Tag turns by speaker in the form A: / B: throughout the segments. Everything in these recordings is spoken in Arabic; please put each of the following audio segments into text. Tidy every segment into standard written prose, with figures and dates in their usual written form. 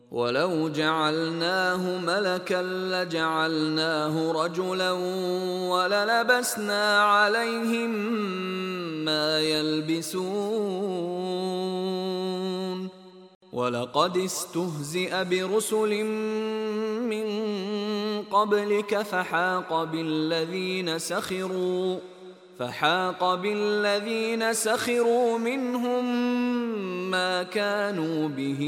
A: ولو جعلناه ملكا لجعلناه رجلا وللبسنا عليهم ما يلبسون ولقد استهزئ برسل من قبلك فحاق بالذين سخروا منهم ما كانوا به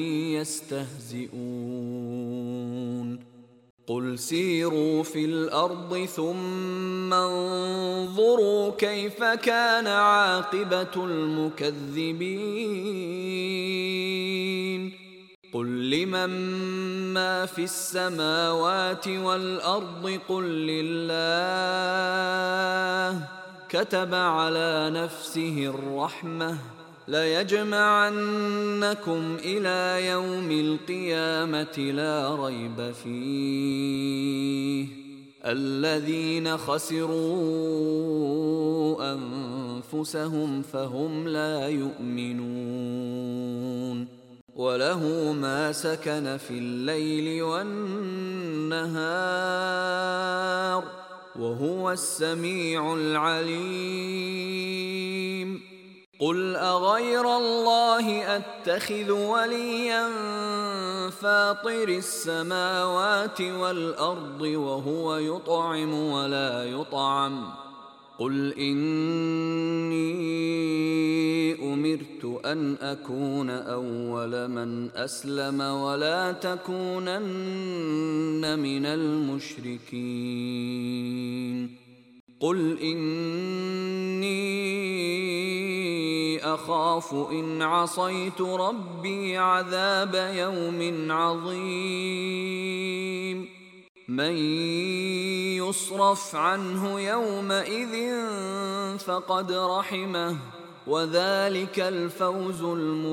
A: يستهزئون قل سيروا في الأرض ثم انظروا كيف كان عاقبة المكذبين قل لمن ما في السماوات والأرض قل لله كتب على نفسه الرحمة ليجمعنكم إلى يوم القيامة لا ريب فيه الذين خسروا أنفسهم فهم لا يؤمنون وله ما سكن في الليل والنهار وهو السميع العليم قل أغير الله أتخذ وليا فاطر السماوات والأرض وهو يطعم ولا يطعم قل إني أمرت أن أكون أول من أسلم ولا تكونن من المشركين قل إني أخاف إن عصيت ربي عذاب يوم عظيم من يصرف عنه يومئذ فقد رحمه وذلك الفوز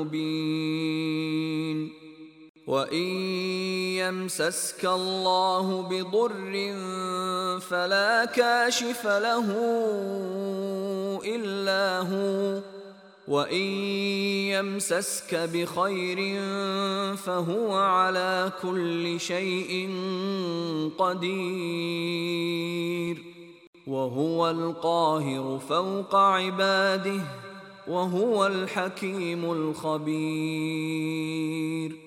A: المبين وإن يمسسك الله بضر فلا كاشف له إلا هو وإن يمسسك بخير فهو على كل شيء قدير وهو القاهر فوق عباده وهو الحكيم الخبير